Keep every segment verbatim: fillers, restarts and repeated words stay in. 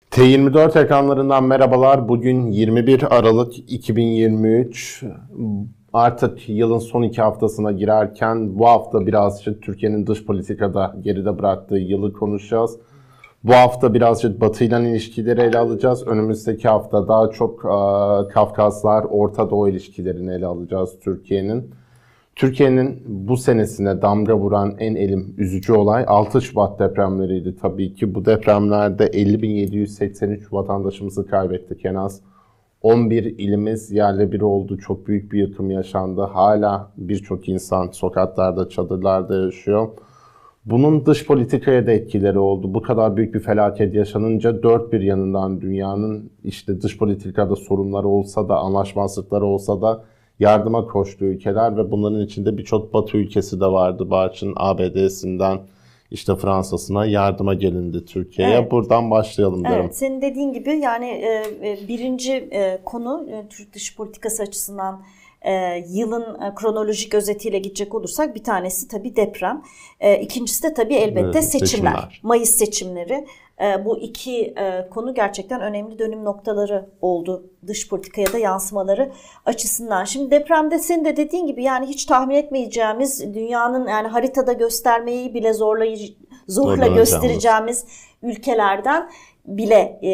T yirmi dört ekranlarından merhabalar. Bugün yirmi bir Aralık iki bin yirmi üç. Artık yılın son iki haftasına girerken bu hafta birazcık Türkiye'nin dış politikada geride bıraktığı yılı konuşacağız. Bu hafta birazcık Batı ile ilişkileri ele alacağız. Önümüzdeki hafta daha çok uh, Kafkaslar, Orta Doğu ilişkilerini ele alacağız Türkiye'nin. Türkiye'nin bu senesine damga vuran en elim üzücü olay altı Şubat depremleriydi tabii ki. Bu depremlerde elli bin yedi yüz seksen üç vatandaşımızı kaybettik en az. on bir ilimiz yerle bir oldu. Çok büyük bir yıkım yaşandı. Hala birçok insan sokaklarda, çadırlarda yaşıyor. Bunun dış politikaya da etkileri oldu. Bu kadar büyük bir felaket yaşanınca dört bir yanından dünyanın işte dış politikada sorunları olsa da, anlaşmazlıkları olsa da yardıma koştuğu ülkeler ve bunların içinde birçok Batı ülkesi de vardı. Barçın A B D'sinden işte Fransa'sına yardıma gelindi Türkiye'ye. Evet. Buradan başlayalım derim. Evet, senin dediğin gibi yani e, birinci e, konu e, Türk dış politikası açısından e, yılın e, kronolojik özetiyle gidecek olursak bir tanesi tabii deprem. E, ikincisi de tabii elbette evet, seçimler. seçimler. Mayıs seçimleri. Bu iki konu gerçekten önemli dönüm noktaları oldu dış politikaya da yansımaları açısından. Şimdi depremde senin de dediğin gibi yani hiç tahmin etmeyeceğimiz, dünyanın yani haritada göstermeyi bile zorlayıcı, zorla göstereceğimiz ülkelerden bile e,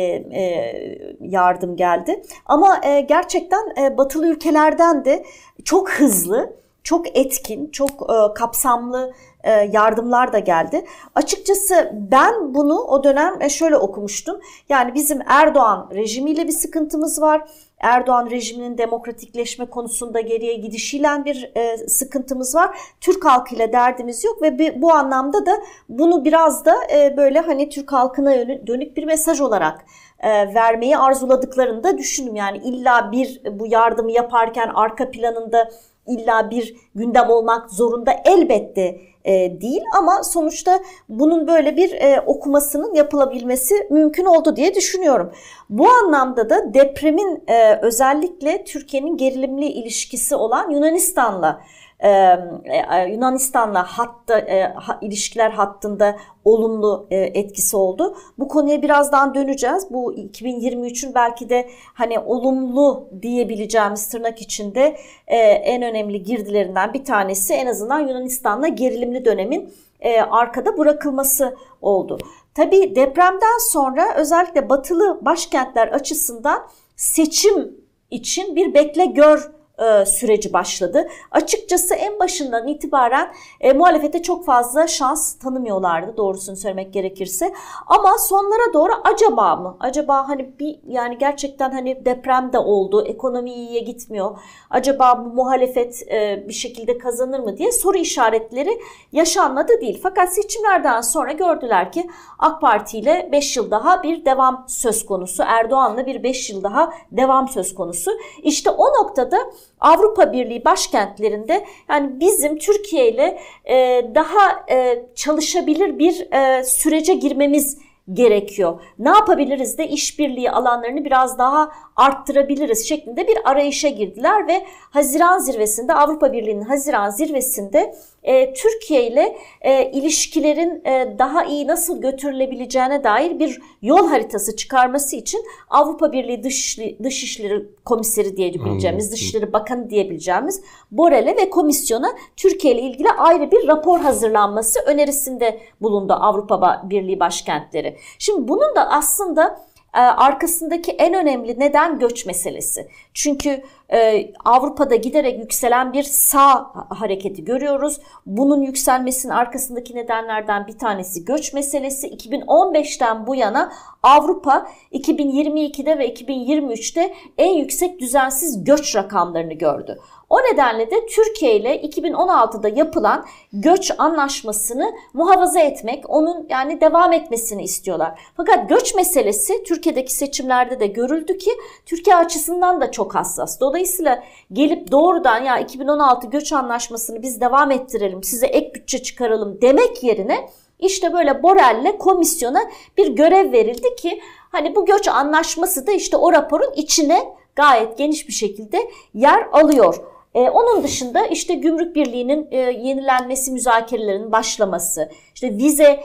e, yardım geldi. Ama e, gerçekten e, batılı ülkelerden de çok hızlı, çok etkin, çok e, kapsamlı e, yardımlar da geldi. Açıkçası ben bunu o dönem şöyle okumuştum. Yani bizim Erdoğan rejimiyle bir sıkıntımız var. Erdoğan rejiminin demokratikleşme konusunda geriye gidişiyle bir e, sıkıntımız var. Türk halkıyla derdimiz yok ve bir, bu anlamda da bunu biraz da e, böyle hani Türk halkına dönük bir mesaj olarak e, vermeyi arzuladıklarını da düşündüm. Yani illa bir bu yardımı yaparken arka planında İlla bir gündem olmak zorunda elbette e, değil ama sonuçta bunun böyle bir e, okumasının yapılabilmesi mümkün oldu diye düşünüyorum. Bu anlamda da depremin e, özellikle Türkiye'nin gerilimli ilişkisi olan Yunanistan'la Ee, Yunanistan'la hatta e, ha, ilişkiler hattında olumlu e, etkisi oldu. Bu konuya birazdan döneceğiz. Bu iki bin yirmi üçün belki de hani olumlu diyebileceğimiz tırnak içinde e, en önemli girdilerinden bir tanesi en azından Yunanistan'la gerilimli dönemin e, arkada bırakılması oldu. Tabii depremden sonra özellikle batılı başkentler açısından seçim için bir bekle gör süreci başladı. Açıkçası en başından itibaren e, muhalefete çok fazla şans tanımıyorlardı doğrusunu söylemek gerekirse. Ama sonlara doğru acaba mı? Acaba hani bir yani gerçekten hani deprem de oldu, ekonomi iyiye gitmiyor. Acaba bu muhalefet e, bir şekilde kazanır mı diye soru işaretleri yaşanmadı değil. Fakat seçimlerden sonra gördüler ki AK Parti ile beş yıl daha bir devam söz konusu. Erdoğan'la bir beş yıl daha devam söz konusu. İşte o noktada Avrupa Birliği başkentlerinde yani bizim Türkiye ile e, daha e, çalışabilir bir e, sürece girmemiz gerekiyor. Ne yapabiliriz de işbirliği alanlarını biraz daha arttırabiliriz şeklinde bir arayışa girdiler ve Haziran zirvesinde Avrupa Birliği'nin Haziran zirvesinde e, Türkiye ile e, ilişkilerin e, daha iyi nasıl götürülebileceğine dair bir yol haritası çıkarması için Avrupa Birliği Dış, Dışişleri Komiseri diyebileceğimiz, Dışişleri Bakanı diyebileceğimiz Borrell'e ve komisyona Türkiye ile ilgili ayrı bir rapor hazırlanması önerisinde bulundu Avrupa Birliği başkentleri. Şimdi bunun da aslında arkasındaki en önemli neden göç meselesi. Çünkü e, Avrupa'da giderek yükselen bir sağ hareketi görüyoruz. Bunun yükselmesinin arkasındaki nedenlerden bir tanesi göç meselesi. iki bin on beşten bu yana Avrupa iki bin yirmi ikide ve iki bin yirmi üçte en yüksek düzensiz göç rakamlarını gördü. O nedenle de Türkiye ile iki bin on altıda yapılan göç anlaşmasını muhafaza etmek, onun yani devam etmesini istiyorlar. Fakat göç meselesi Türkiye'deki seçimlerde de görüldü ki Türkiye açısından da çok hassas. Dolayısıyla gelip doğrudan ya iki bin on altı göç anlaşmasını biz devam ettirelim, size ek bütçe çıkaralım demek yerine işte böyle Borrell'le komisyona bir görev verildi ki hani bu göç anlaşması da işte o raporun içine gayet geniş bir şekilde yer alıyor. Ee, onun dışında işte Gümrük Birliği'nin e, yenilenmesi müzakerelerinin başlaması, işte vize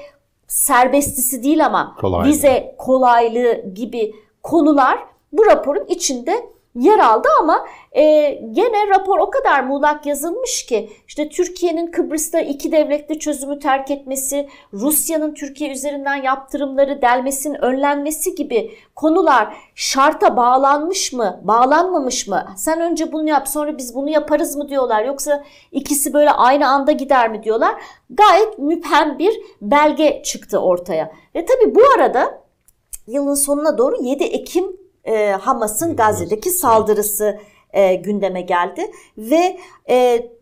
serbestisi değil ama Kolaylığı. vize kolaylığı gibi konular bu raporun içinde yer aldı ama e, gene rapor o kadar muğlak yazılmış ki işte Türkiye'nin Kıbrıs'ta iki devletli çözümü terk etmesi, Rusya'nın Türkiye üzerinden yaptırımları delmesinin önlenmesi gibi konular şarta bağlanmış mı, bağlanmamış mı? Sen önce bunu yap, sonra biz bunu yaparız mı diyorlar, yoksa ikisi böyle aynı anda gider mi diyorlar. Gayet müphem bir belge çıktı ortaya. Ve tabii bu arada yılın sonuna doğru yedi Ekim E, Hamas'ın Gazze'deki saldırısı e, gündeme geldi ve e,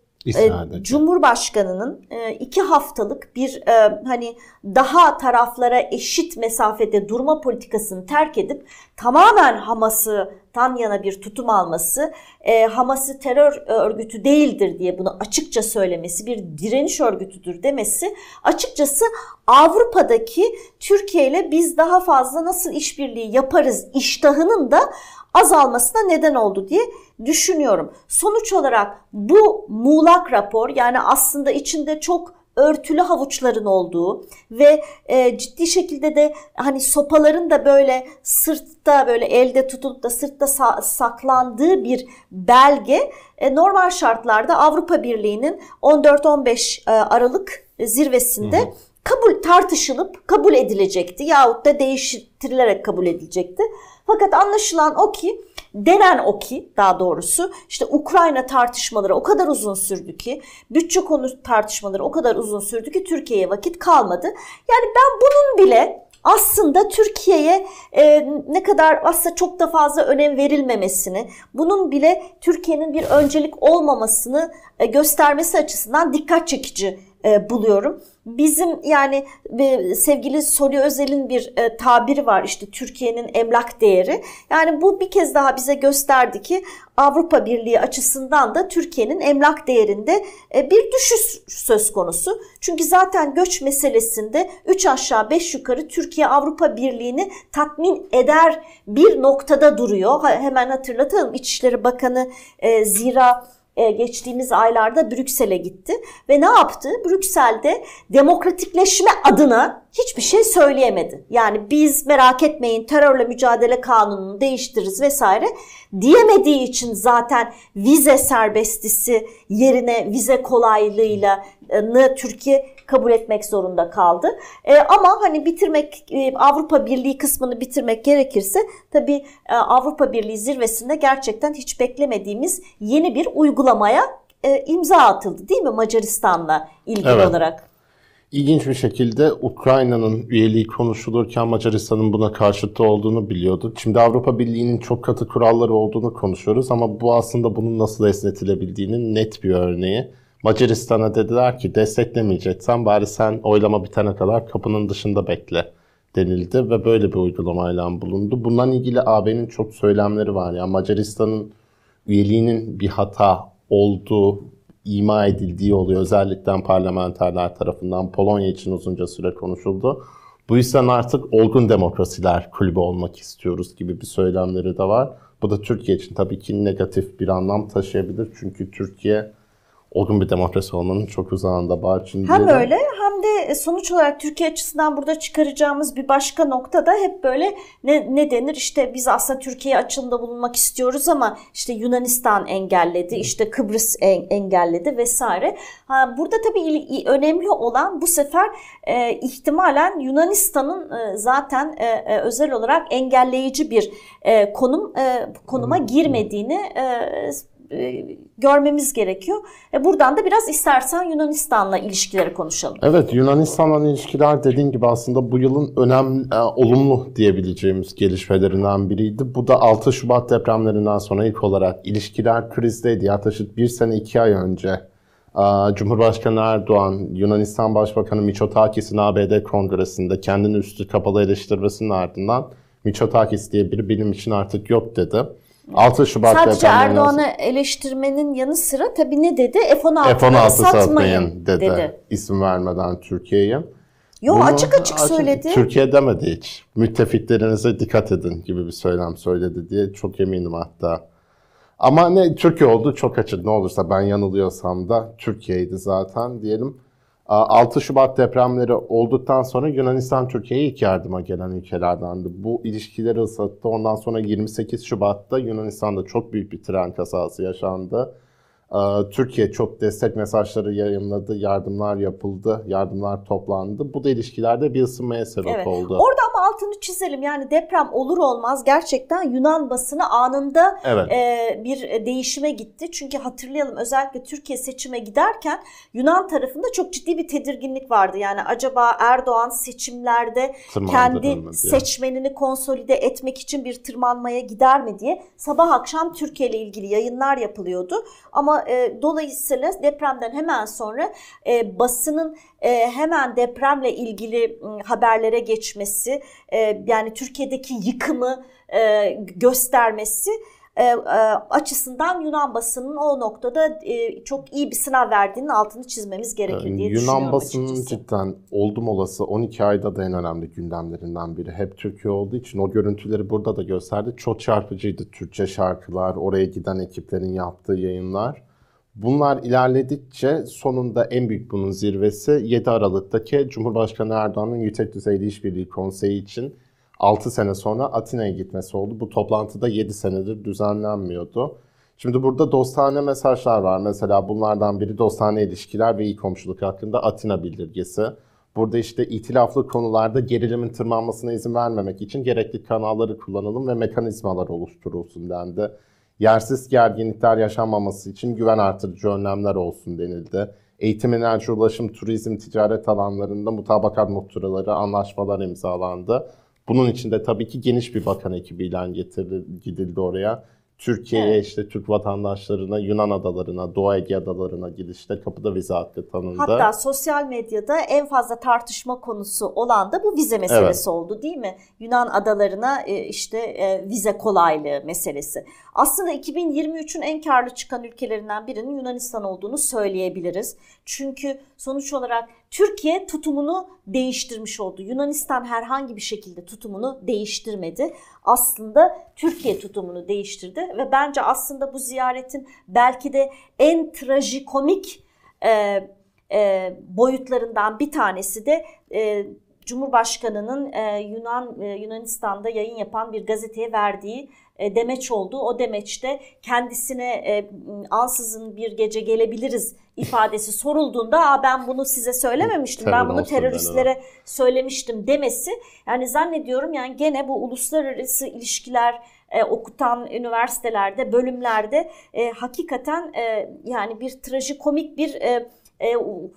e, Cumhurbaşkanı'nın e, iki haftalık bir e, hani daha taraflara eşit mesafede durma politikasını terk edip tamamen Hamas'tan yana bir tutum alması, e, Hamas'ı terör örgütü değildir diye bunu açıkça söylemesi, bir direniş örgütüdür demesi açıkçası Avrupa'daki Türkiye ile biz daha fazla nasıl işbirliği yaparız iştahının da azalmasına neden oldu diye düşünüyorum. Sonuç olarak bu muğlak rapor, yani aslında içinde çok örtülü havuçların olduğu ve e, ciddi şekilde de hani sopaların da böyle sırtta, böyle elde tutulup da sırtta sa- saklandığı bir belge, e, normal şartlarda Avrupa Birliği'nin on dört on beş Aralık zirvesinde hı hı. kabul tartışılıp kabul edilecekti yahut da değiştirilerek kabul edilecekti. Fakat anlaşılan o ki, denen o ki daha doğrusu işte Ukrayna tartışmaları o kadar uzun sürdü ki, bütçe konu tartışmaları o kadar uzun sürdü ki Türkiye'ye vakit kalmadı. Yani ben bunun bile aslında Türkiye'ye e, ne kadar aslında çok da fazla önem verilmemesini, bunun bile Türkiye'nin bir öncelik olmamasını e, göstermesi açısından dikkat çekici e, buluyorum. Bizim yani e, sevgili Soli Özel'in bir e, tabiri var, işte Türkiye'nin emlak değeri. Yani bu bir kez daha bize gösterdi ki Avrupa Birliği açısından da Türkiye'nin emlak değerinde e, bir düşüş söz konusu. Çünkü zaten göç meselesinde üç aşağı beş yukarı Türkiye Avrupa Birliği'ni tatmin eder bir noktada duruyor. Ha, hemen hatırlatalım, İçişleri Bakanı e, zira geçtiğimiz aylarda Brüksel'e gitti ve ne yaptı? Brüksel'de demokratikleşme adına hiçbir şey söyleyemedi. Yani biz merak etmeyin terörle mücadele kanununu değiştiririz vesaire diyemediği için zaten vize serbestisi yerine vize kolaylığıyla Türkiye kabul etmek zorunda kaldı. E, ama hani bitirmek, e, Avrupa Birliği kısmını bitirmek gerekirse tabii e, Avrupa Birliği zirvesinde gerçekten hiç beklemediğimiz yeni bir uygulamaya e, imza atıldı değil mi Macaristan'la ilgili evet. olarak? İlginç bir şekilde Ukrayna'nın üyeliği konuşulurken Macaristan'ın buna karşıtı olduğunu biliyorduk. Şimdi Avrupa Birliği'nin çok katı kuralları olduğunu konuşuyoruz ama bu aslında bunun nasıl esnetilebildiğinin net bir örneği. Macaristan'a dediler ki desteklemeyeceksen bari sen oylama bitene kadar kapının dışında bekle denildi ve böyle bir uygulamayla bulundu. Bundan ilgili A B'nin çok söylemleri var. Yani Macaristan'ın üyeliğinin bir hata olduğu ima edildiği oluyor. Özellikle parlamenterler tarafından Polonya için uzunca süre konuşuldu. Bu yüzden artık olgun demokrasiler kulübü olmak istiyoruz gibi bir söylemleri de var. Bu da Türkiye için tabii ki negatif bir anlam taşıyabilir. Çünkü Türkiye olgun bir demokrasi olmanın çok uzağında Barçın hem diyelim. Öyle hem de sonuç olarak Türkiye açısından burada çıkaracağımız bir başka nokta da hep böyle ne, ne denir işte biz aslında Türkiye'ye açılımda bulunmak istiyoruz ama işte Yunanistan engelledi, işte Kıbrıs en, engelledi vesaire. Ha, burada tabii il, önemli olan bu sefer e, ihtimalen Yunanistan'ın e, zaten e, özel olarak engelleyici bir e, konum e, konuma girmediğini e, görmemiz gerekiyor. Buradan da biraz istersen Yunanistan'la ilişkileri konuşalım. Evet, Yunanistan'la ilişkiler dediğin gibi aslında bu yılın önemli, e, olumlu diyebileceğimiz gelişmelerinden biriydi. Bu da altı Şubat depremlerinden sonra ilk olarak ilişkiler krizdeydi. Yaklaşık bir sene iki ay önce e, Cumhurbaşkanı Erdoğan, Yunanistan Başbakanı Mitsotakis'in A B D Kongresi'nde kendini üstü kapalı eleştirmesinin ardından Mitsotakis diye biri benim için artık yok dedi. altı Şubat sadece Erdoğan'ı eleştirmenin yanı sıra tabii ne dedi? F on altı satmayın dedi, dedi. İsim vermeden Türkiye'ye. Yo Bunu açık açık söyledi. Türkiye demedi hiç. Müttefiklerinize dikkat edin gibi bir söylem söyledi diye çok eminim hatta. Ama ne Türkiye oldu çok açık. Ne olursa ben yanılıyorsam da Türkiye'ydi zaten diyelim. altı Şubat depremleri olduktan sonra Yunanistan Türkiye'ye ilk yardıma gelen ülkelerdendi. Bu ilişkileri ıslattı. Ondan sonra yirmi sekiz Şubat'ta Yunanistan'da çok büyük bir tren kazası yaşandı. Türkiye çok destek mesajları yayınladı, yardımlar yapıldı, yardımlar toplandı. Bu da ilişkilerde bir ısınmaya sebep evet. oldu. Orada ama altını çizelim. Yani deprem olur olmaz gerçekten Yunan basını anında evet. e, bir değişime gitti. Çünkü hatırlayalım, özellikle Türkiye seçime giderken Yunan tarafında çok ciddi bir tedirginlik vardı. Yani acaba Erdoğan seçimlerde kendi seçmenini konsolide etmek için bir tırmanmaya gider mi diye sabah akşam Türkiye ile ilgili yayınlar yapılıyordu. Ama e, dolayısıyla depremden hemen sonra e, basının e, hemen depremle ilgili e, haberlere geçmesi, e, yani Türkiye'deki yıkımı e, göstermesi e, e, açısından Yunan basının o noktada e, çok iyi bir sınav verdiğinin altını çizmemiz gerekir diye Yunan düşünüyorum basının açıkçası. cidden oldum olası on iki ayda da en önemli gündemlerinden biri. Hep Türkiye olduğu için o görüntüleri burada da gösterdi. Çok çarpıcıydı Türkçe şarkılar, oraya giden ekiplerin yaptığı yayınlar. Bunlar ilerledikçe sonunda en büyük bunun zirvesi yedi Aralık'taki Cumhurbaşkanı Erdoğan'ın Yüksek Düzeyli İşbirliği Konseyi için altı sene sonra Atina'ya gitmesi oldu. Bu toplantıda yedi senedir düzenlenmiyordu. Şimdi burada dostane mesajlar var. Mesela bunlardan biri dostane ilişkiler ve iyi komşuluk hakkında Atina bildirgesi. Burada işte itilaflı konularda gerilimin tırmanmasına izin vermemek için gerekli kanalları kullanalım ve mekanizmalar oluşturulsun dendi. Yersiz gerginlikler yaşanmaması için güven artırıcı önlemler olsun denildi. Eğitim, enerji, ulaşım, turizm, ticaret alanlarında mutabakat muhtıraları, anlaşmalar imzalandı. Bunun için de tabii ki geniş bir bakan ekibiyle getirildi, gidildi oraya. Türkiye'ye, evet. işte Türk vatandaşlarına, Yunan adalarına, Doğu Ege adalarına gidişte kapıda vize hakkı tanındı. Hatta sosyal medyada en fazla tartışma konusu olan da bu vize meselesi, evet. oldu değil mi? Yunan adalarına işte vize kolaylığı meselesi. Aslında iki bin yirmi üçün en karlı çıkan ülkelerinden birinin Yunanistan olduğunu söyleyebiliriz. Çünkü sonuç olarak Türkiye tutumunu değiştirmiş oldu. Yunanistan herhangi bir şekilde tutumunu değiştirmedi. Aslında Türkiye tutumunu değiştirdi ve bence aslında bu ziyaretin belki de en trajikomik e, e, boyutlarından bir tanesi de e, Cumhurbaşkanı'nın e, Yunan e, Yunanistan'da yayın yapan bir gazeteye verdiği e, demeç oldu. O demeçte kendisine e, ansızın bir gece gelebiliriz ifadesi sorulduğunda, ben bunu size söylememiştim, Terör ben bunu teröristlere söylemiştim demesi. Yani zannediyorum yani gene bu uluslararası ilişkiler e, okutan üniversitelerde, bölümlerde e, hakikaten e, yani bir trajikomik bir e, e,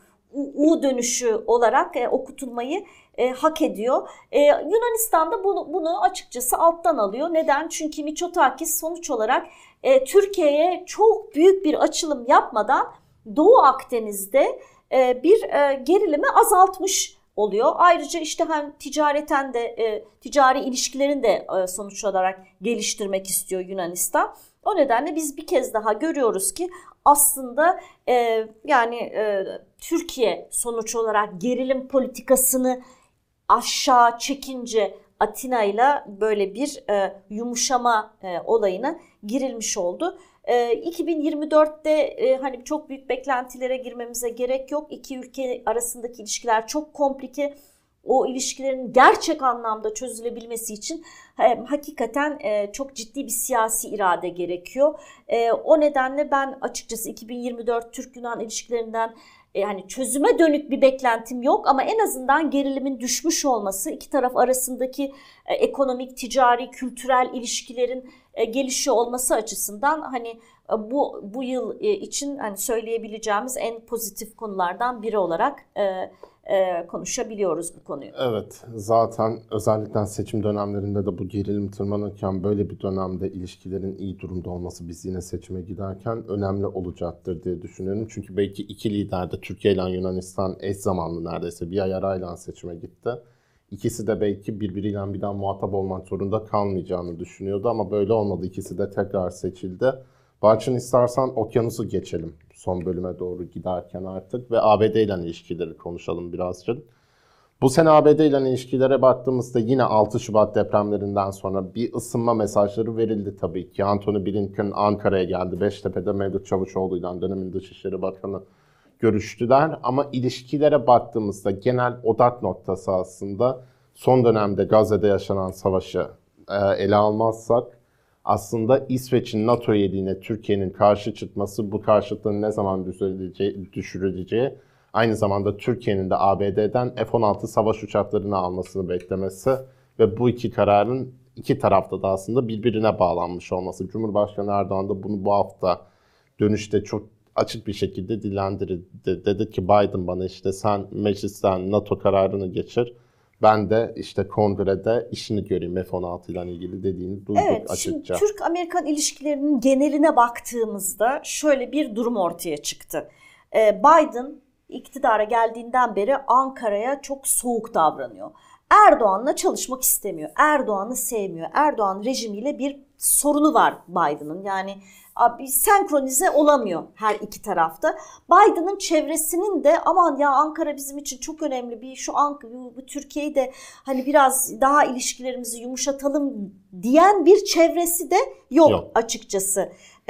U dönüşü olarak e, okutulmayı e, hak ediyor. E, Yunanistan'da bunu, bunu açıkçası alttan alıyor. Neden? Çünkü Mitsotakis sonuç olarak e, Türkiye'ye çok büyük bir açılım yapmadan Doğu Akdeniz'de e, bir e, gerilimi azaltmış oluyor. Ayrıca işte hem ticareten de e, ticari ilişkilerini de e, sonuç olarak geliştirmek istiyor Yunanistan. O nedenle biz bir kez daha görüyoruz ki aslında e, yani e, Türkiye sonuç olarak gerilim politikasını aşağı çekince Atina ile böyle bir e, yumuşama e, olayına girilmiş oldu. E, iki bin yirmi dörtte e, hani çok büyük beklentilere girmemize gerek yok. İki ülke arasındaki ilişkiler çok komplike. O ilişkilerin gerçek anlamda çözülebilmesi için e, hakikaten e, çok ciddi bir siyasi irade gerekiyor. E, o nedenle ben açıkçası iki bin yirmi dört Türk-Yunan ilişkilerinden yani çözüme dönük bir beklentim yok ama en azından gerilimin düşmüş olması, iki taraf arasındaki e, ekonomik, ticari, kültürel ilişkilerin e, gelişiyor olması açısından hani e, bu bu yıl e, için hani söyleyebileceğimiz en pozitif konulardan biri olarak e, e, konuşabiliyoruz bu konuyu. Evet, zaten özellikle seçim dönemlerinde de bu gerilim tırmanırken böyle bir dönemde ilişkilerin iyi durumda olması biz yine seçime giderken önemli olacaktır diye düşünüyorum. Çünkü belki iki lider de Türkiye ile Yunanistan eş zamanlı neredeyse bir ay arayla seçime gitti. İkisi de belki birbiriyle bir daha muhatap olmak zorunda kalmayacağını düşünüyordu ama böyle olmadı. İkisi de tekrar seçildi. Barçın, istersen okyanusu geçelim son bölüme doğru giderken artık ve A B D ile ilişkileri konuşalım birazcık. Bu sene A B D ile ilişkilere baktığımızda yine altı Şubat depremlerinden sonra bir ısınma mesajları verildi tabii ki. Antony Blinken Ankara'ya geldi. Beştepe'de Mevlüt Çavuşoğlu ile dönemin Dışişleri Bakanı görüştüler ama ilişkilere baktığımızda genel odak noktası aslında son dönemde Gazze'de yaşanan savaşı e, ele almazsak aslında İsveç'in NATO üyeliğine Türkiye'nin karşı çıkması, bu karşıtlığın ne zaman düşürüleceği, düşürüleceği, aynı zamanda Türkiye'nin de A B D'den F on altı savaş uçaklarını almasını beklemesi ve bu iki kararın iki tarafta da aslında birbirine bağlanmış olması. Cumhurbaşkanı Erdoğan da bunu bu hafta dönüşte çok açık bir şekilde dillendirdi. Dedi ki Biden bana işte sen meclisten NATO kararını geçir. Ben de işte kongrede işini göreyim F on altı ile ilgili dediğini duyduk evet, açıkça. Şimdi Türk-Amerikan ilişkilerinin geneline baktığımızda şöyle bir durum ortaya çıktı. Biden iktidara geldiğinden beri Ankara'ya çok soğuk davranıyor. Erdoğan'la çalışmak istemiyor. Erdoğan'ı sevmiyor. Erdoğan rejimiyle bir sorunu var Biden'ın. Yani abi senkronize olamıyor her iki tarafta. Biden'ın çevresinin de aman ya Ankara bizim için çok önemli bir şu Ankara bu, bu Türkiye'yi de hani biraz daha ilişkilerimizi yumuşatalım diyen bir çevresi de yok, yok. açıkçası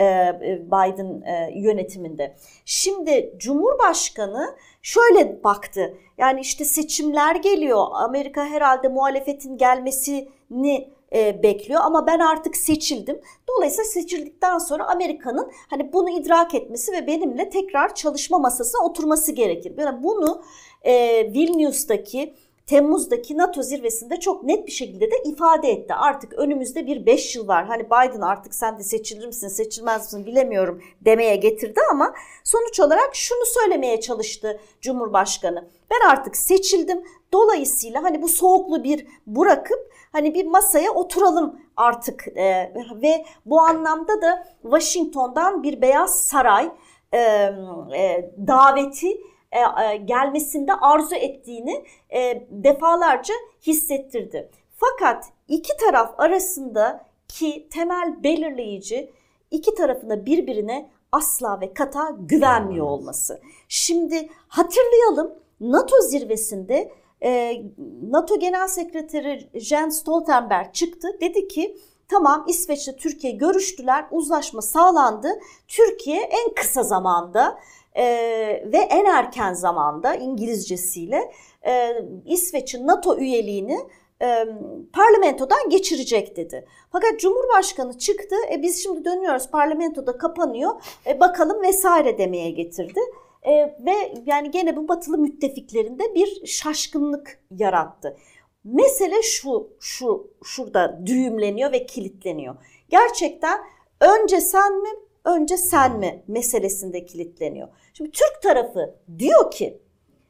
Biden yönetiminde. Şimdi Cumhurbaşkanı şöyle baktı. Yani işte seçimler geliyor. Amerika herhalde muhalefetin gelmesini e, bekliyor ama ben artık seçildim. Dolayısıyla seçildikten sonra Amerika'nın hani bunu idrak etmesi ve benimle tekrar çalışma masasına oturması gerekir. Yani bunu e, Vilnius'taki Temmuz'daki NATO zirvesinde çok net bir şekilde de ifade etti. Artık önümüzde bir beş yıl var. Hani Biden artık sen de seçilir misin, seçilmez misin bilemiyorum demeye getirdi ama sonuç olarak şunu söylemeye çalıştı Cumhurbaşkanı. Ben artık seçildim. Dolayısıyla hani bu soğukluğu bir bırakıp hani bir masaya oturalım artık e, ve bu anlamda da Washington'dan bir Beyaz Saray e, e, daveti gelmesinde arzu ettiğini defalarca hissettirdi. Fakat iki taraf arasındaki temel belirleyici iki tarafına birbirine asla ve kata güvenmiyor olması. Şimdi hatırlayalım NATO zirvesinde NATO Genel Sekreteri Jens Stoltenberg çıktı. Dedi ki tamam İsveç'le Türkiye görüştüler, uzlaşma sağlandı. Türkiye en kısa zamanda Ee, ve en erken zamanda İngilizcesiyle e, İsveç'in NATO üyeliğini e, parlamentodan geçirecek dedi. Fakat Cumhurbaşkanı çıktı, e, biz şimdi dönüyoruz parlamentoda kapanıyor, e, bakalım vesaire demeye getirdi. E, ve yani gene bu batılı müttefiklerinde bir şaşkınlık yarattı. Mesele şu, şu şurada düğümleniyor ve kilitleniyor. Gerçekten önce sen mi? Önce sen mi meselesinde kilitleniyor. Şimdi Türk tarafı diyor ki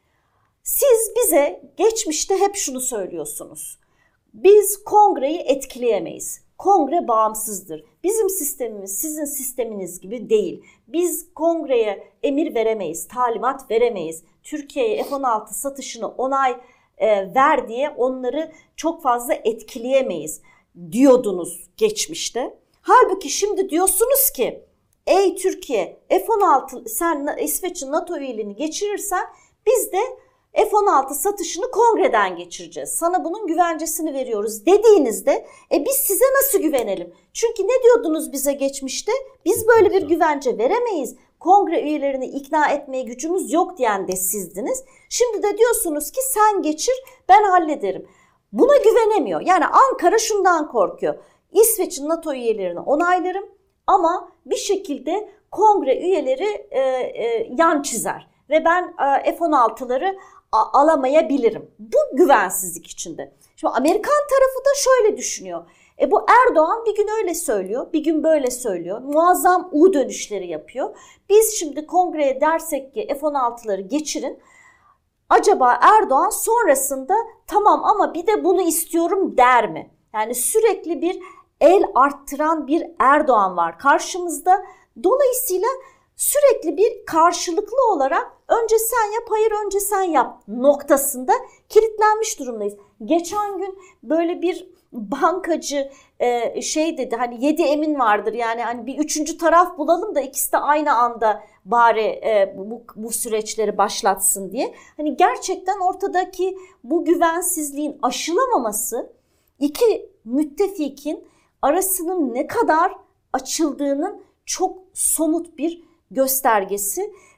siz bize geçmişte hep şunu söylüyorsunuz. Biz kongreyi etkileyemeyiz. Kongre bağımsızdır. Bizim sistemimiz sizin sisteminiz gibi değil. Biz kongreye emir veremeyiz, talimat veremeyiz. Türkiye'ye F on altı satışını onay e, ver diye onları çok fazla etkileyemeyiz diyordunuz geçmişte. Halbuki şimdi diyorsunuz ki ey Türkiye F on altı sen İsveç'in NATO üyeliğini geçirirsen biz de F on altı satışını kongreden geçireceğiz. Sana bunun güvencesini veriyoruz dediğinizde e biz size nasıl güvenelim? Çünkü ne diyordunuz bize geçmişte? Biz böyle bir güvence veremeyiz. Kongre üyelerini ikna etmeye gücümüz yok diyen de sizdiniz. Şimdi de diyorsunuz ki sen geçir ben hallederim. Buna güvenemiyor. Yani Ankara şundan korkuyor. İsveç'in NATO üyelerini onaylarım. Ama bir şekilde kongre üyeleri e, e, yan çizer ve ben e, F on altıları a, alamayabilirim. Bu güvensizlik içinde. Şimdi Amerikan tarafı da şöyle düşünüyor. E bu Erdoğan bir gün öyle söylüyor, bir gün böyle söylüyor. Muazzam U dönüşleri yapıyor. Biz şimdi kongreye dersek ki F on altıları geçirin. Acaba Erdoğan sonrasında tamam ama bir de bunu istiyorum der mi? Yani sürekli bir el arttıran bir Erdoğan var karşımızda. Dolayısıyla sürekli bir karşılıklı olarak önce sen yap, hayır önce sen yap noktasında kilitlenmiş durumdayız. Geçen gün böyle bir bankacı e, şey dedi hani yedi emin vardır yani hani bir üçüncü taraf bulalım da ikisi de aynı anda bari e, bu, bu süreçleri başlatsın diye. Hani gerçekten ortadaki bu güvensizliğin aşılamaması iki müttefikin arasının ne kadar açıldığının çok somut bir göstergesi.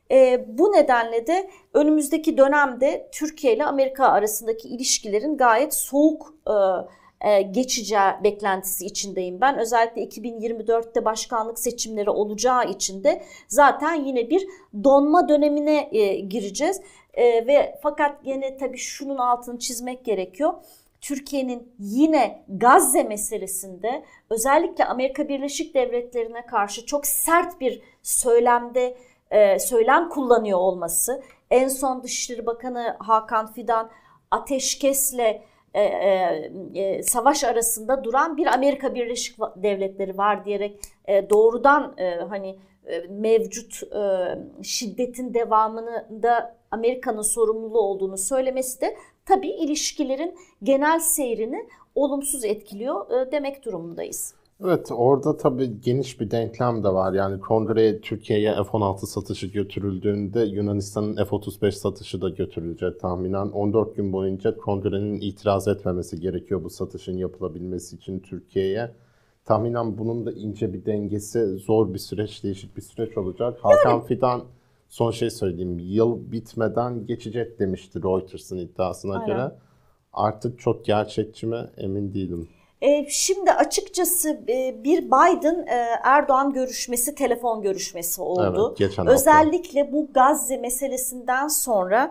E, bu nedenle de önümüzdeki dönemde Türkiye ile Amerika arasındaki ilişkilerin gayet soğuk e, geçeceği beklentisi içindeyim ben. Özellikle iki bin yirmi dörtte başkanlık seçimleri olacağı için de zaten yine bir donma dönemine e, gireceğiz. E, ve fakat yine tabii şunun altını çizmek gerekiyor. Türkiye'nin yine Gazze meselesinde özellikle Amerika Birleşik Devletleri'ne karşı çok sert bir söylemde e, söylem kullanıyor olması. En son Dışişleri Bakanı Hakan Fidan ateşkesle e, e, e, savaş arasında duran bir Amerika Birleşik Devletleri var diyerek e, doğrudan e, hani e, mevcut e, şiddetin devamını da Amerika'nın sorumluluğu olduğunu söylemesi de tabii ilişkilerin genel seyrini olumsuz etkiliyor e, demek durumundayız. Evet, orada tabii geniş bir denklem de var. Yani kongreye Türkiye'ye F on altı satışı götürüldüğünde Yunanistan'ın F otuz beş satışı da götürülecek tahminen. on dört gün boyunca kongrenin itiraz etmemesi gerekiyor bu satışın yapılabilmesi için Türkiye'ye. Tahminen bunun da ince bir dengesi, zor bir süreç, değişik bir süreç olacak. Hakan yani... Fidan son şey söyleyeyim, yıl bitmeden geçecek demişti Reuters'ın iddiasına Aynen. göre. Artık çok gerçekçi mi emin değilim. Şimdi açıkçası bir Biden-Erdoğan görüşmesi, telefon görüşmesi oldu. Evet, geçen Özellikle hafta. Bu Gazze meselesinden sonra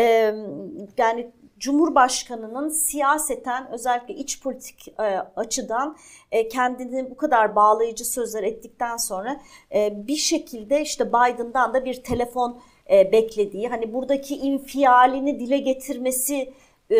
yani Cumhurbaşkanı'nın siyaseten özellikle iç politik açıdan kendini bu kadar bağlayıcı sözler ettikten sonra bir şekilde işte Biden'dan da bir telefon beklediği, hani buradaki infialini dile getirmesi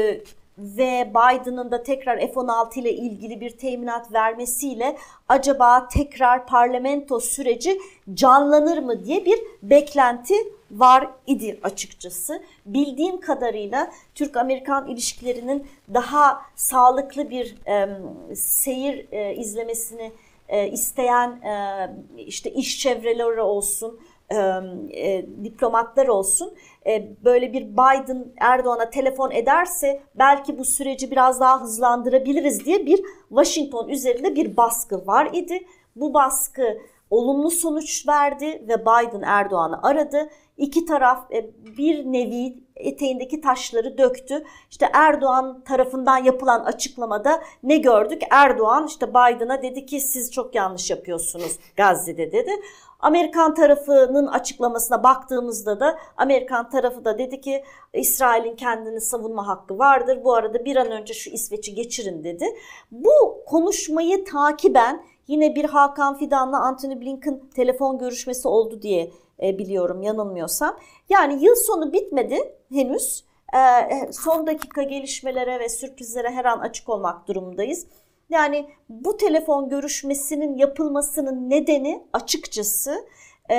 ve Biden'ın da tekrar F on altı ile ilgili bir teminat vermesiyle acaba tekrar parlamento süreci canlanır mı diye bir beklenti var idi açıkçası. Bildiğim kadarıyla Türk-Amerikan ilişkilerinin daha sağlıklı bir e, seyir e, izlemesini e, isteyen e, işte iş çevreleri olsun, E, e, diplomatlar olsun e, böyle bir Biden Erdoğan'a telefon ederse belki bu süreci biraz daha hızlandırabiliriz diye bir Washington üzerinde bir baskı var idi. Bu baskı olumlu sonuç verdi ve Biden Erdoğan'ı aradı. İki taraf e, bir nevi eteğindeki taşları döktü. İşte Erdoğan tarafından yapılan açıklamada ne gördük? Erdoğan işte Biden'a dedi ki siz çok yanlış yapıyorsunuz Gazze'de dedi. Amerikan tarafının açıklamasına baktığımızda da Amerikan tarafı da dedi ki İsrail'in kendini savunma hakkı vardır. Bu arada bir an önce şu İsveç'i geçirin dedi. Bu konuşmayı takiben yine bir Hakan Fidan'la Antony Blinken telefon görüşmesi oldu diye e, biliyorum yanılmıyorsam. Yani yıl sonu bitmedi henüz. E, son dakika gelişmelere ve sürprizlere her an açık olmak durumundayız. Yani bu telefon görüşmesinin yapılmasının nedeni açıkçası e,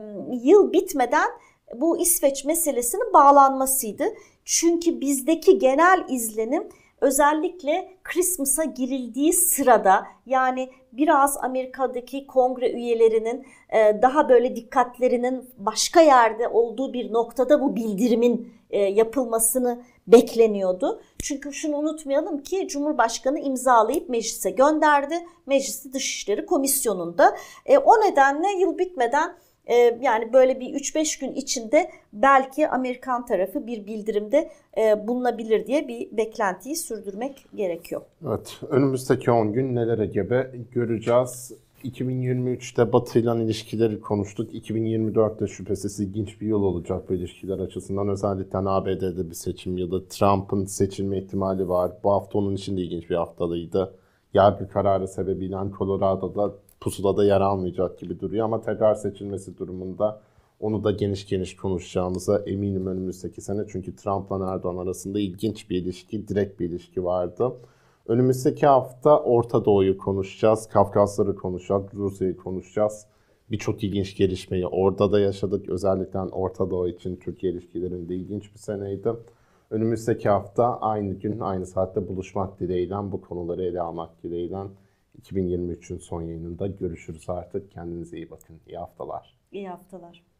yıl bitmeden bu İsveç meselesinin bağlanmasıydı. Çünkü bizdeki genel izlenim özellikle Christmas'a girildiği sırada, yani biraz Amerika'daki kongre üyelerinin e, daha böyle dikkatlerinin başka yerde olduğu bir noktada bu bildirimin e, yapılmasını bekleniyordu. Çünkü şunu unutmayalım ki Cumhurbaşkanı imzalayıp meclise gönderdi. Meclisi Dışişleri Komisyonu'nda. E, o nedenle yıl bitmeden e, yani böyle bir üç beş gün içinde belki Amerikan tarafı bir bildirimde e, bulunabilir diye bir beklentiyi sürdürmek gerekiyor. Evet, önümüzdeki on gün nelere gebe göreceğiz. iki bin yirmi üçte Batı ile ilişkileri konuştuk. iki bin yirmi dörtte şüphesiz ilginç bir yıl olacak bu ilişkiler açısından. Özellikle A B D'de bir seçim yılı. Trump'ın seçilme ihtimali var. Bu hafta onun için de ilginç bir haftalıydı. Yargı kararı sebebiyle Colorado'da pusulada yer almayacak gibi duruyor. Ama tekrar seçilmesi durumunda onu da geniş geniş konuşacağımıza eminim önümüzdeki sene. Çünkü Trump'la Erdoğan arasında ilginç bir ilişki, direkt bir ilişki vardı. Önümüzdeki hafta Orta Doğu'yu konuşacağız, Kafkasları konuşacağız, Rusya'yı konuşacağız. Birçok ilginç gelişmeyi orada da yaşadık. Özellikle Orta Doğu için Türkiye ilişkilerinde ilginç bir seneydi. Önümüzdeki hafta aynı gün, aynı saatte buluşmak dileğiyle, bu konuları ele almak dileğiyle iki bin yirmi üçün son yayınında görüşürüz artık. Kendinize iyi bakın. İyi haftalar. İyi haftalar.